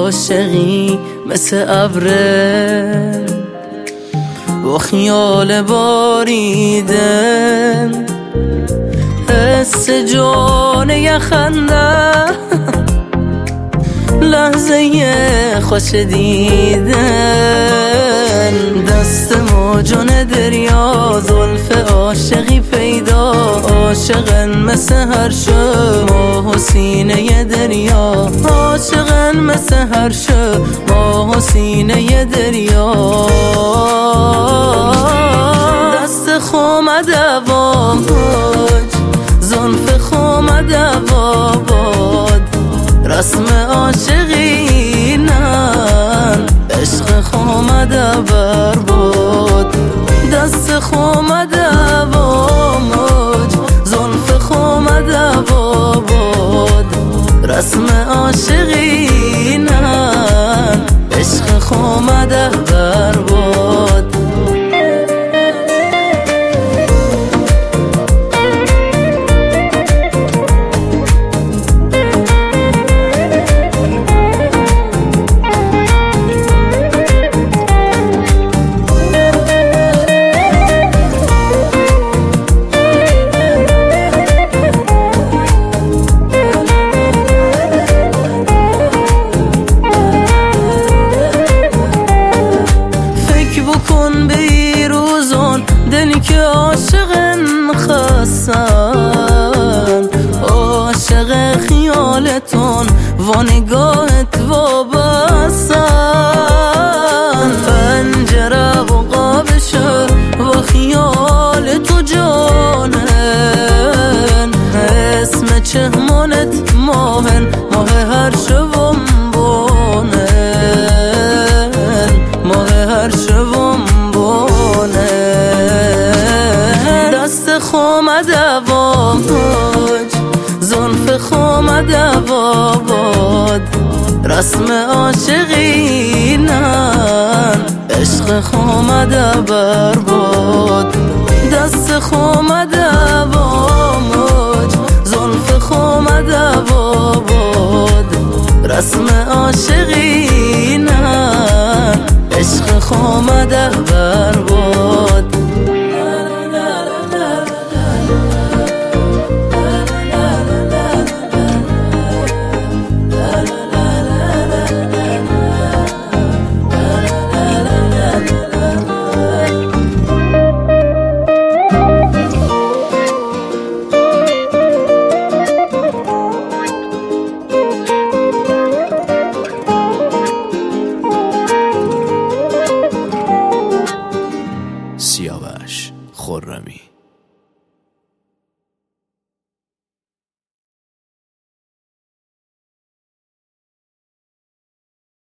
عاشقی مثل ابره و خیال باریده، حس جان یخنده لحظه خوش دیدن، دست موجون دریا زلف عاشقی پیدا، عاشقن مثل هر شب ماه و سینه دریا، عاشقن مثل هر شب ماه و سینه دریا. دست خومده و موج زلف خومده و باد، رسم عاشقینن عشق خومده برباد. دست خومده و موج زلف خومده و باد، رسم عاشقینن عشق خومده برباد. بکن به این روزان دلی که عاشقن خستن، عاشق خیالتون و نگاهت وابستن، پنجره و قابشه و خیال تو جانن، اسم چهمانت ماهن ماه هر شبم بانن، ماه هر شبم بانه. دست خومده و موج زلف خومده و باد، رسم عاشقینن عشق خومده برباد. دست خومده و موج زلف خومده و باد، رسم عاشقینن عشق خومده برباد. سیاوش خرمی.